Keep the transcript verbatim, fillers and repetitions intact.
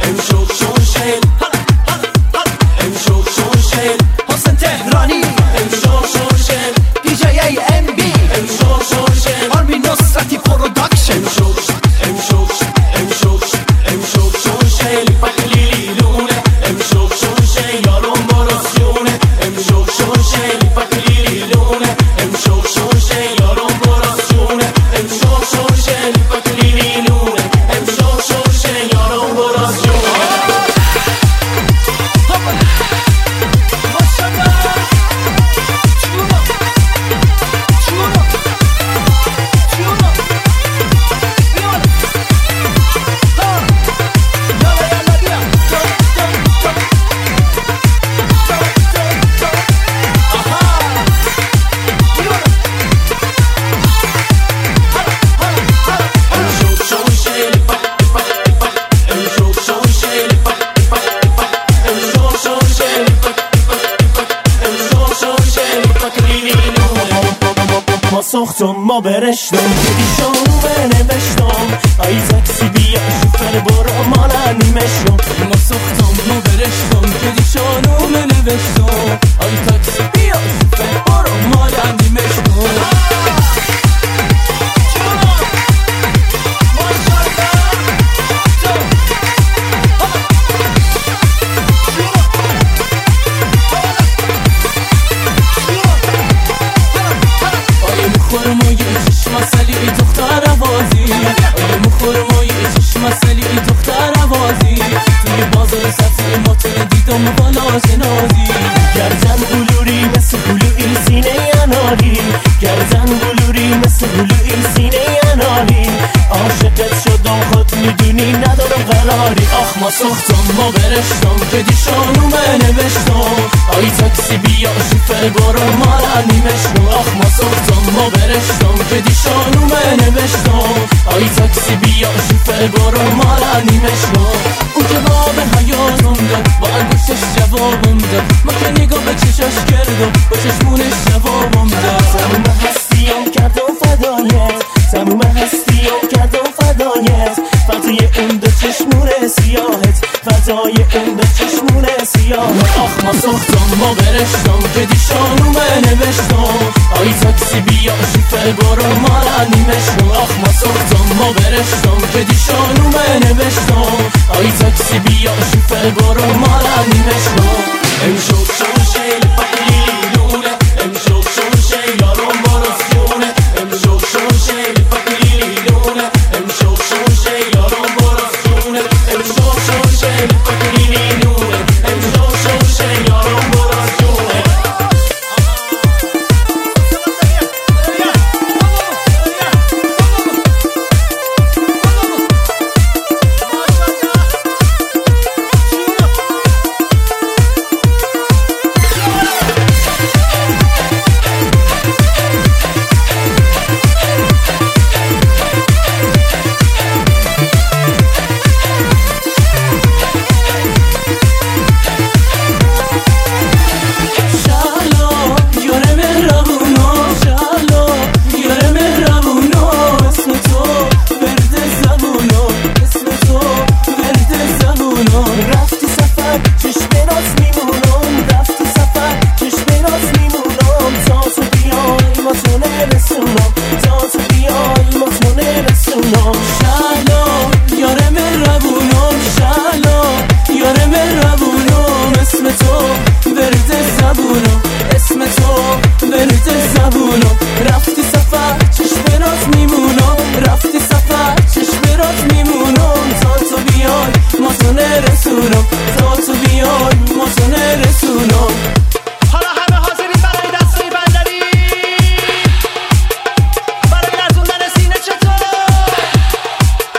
امشو شون شیل امشو شون شیل حسین تهرانی امشو شون شیل دی جی ای ام بی امشو شون شیل آرمین نصرتی پروداکشن امشو امشو امشو امشو شون شیل پکلیلی لونه امشو شون شیل یارم براسیونه امشو شون شیل پکلیلی لونه امشو شون شیل یارم براسیونه امشو شون شیل پکلیلی لونه امشو شون شیل یارم براسیونه ما ساختم ما برشتم دیشان بنوشتم ای تاکسی بیا شفر برو مالا نیمشتم ما ساختم ما برشتم دیشانو بنوشتم ای تاکسی بیا شفر برو مالا نیمشتم خورمای چشم سلی دختر آوازی آیا مخورمای چشم سلی دختر آوازی توی بازار سبزی ماتون دیدم بالا جنازی گردن بلوری مثل بلوی سینه انالی گردن بلوری مثل بلوی سینه انالی عاشقت شدم خود میدونی ندارم قراری آخ ما ساختم ما برشتم که دیشانو بنوشتم ای تاکسی بیا شفر برو مالا نیمشتم آخ ما ساختم ما برشتم که دیشانو بنوشتم ای تاکسی بیا شفر برو مالا نیمشتم اون جواب حیاتم داد با انگوشش جوابم داد ما که نگاه به چشاش کردم با چشمونش جوابم داد تموم هستیم کردم فدایت تموم هستیم کردم فدایت فدای اون دو چشمون سیاهت فدای اون دو چشمون سیاهت آخ ما ساختم ما برشتم که دیشانو بنوشتم ای تاکسی بیا شفر برو مالا نیمشتم آخ ما ساختم ما برشتم که دیشانو بنوشتم ای تاکسی بیا شفر برو مالا نیمشتم امشو شون شیل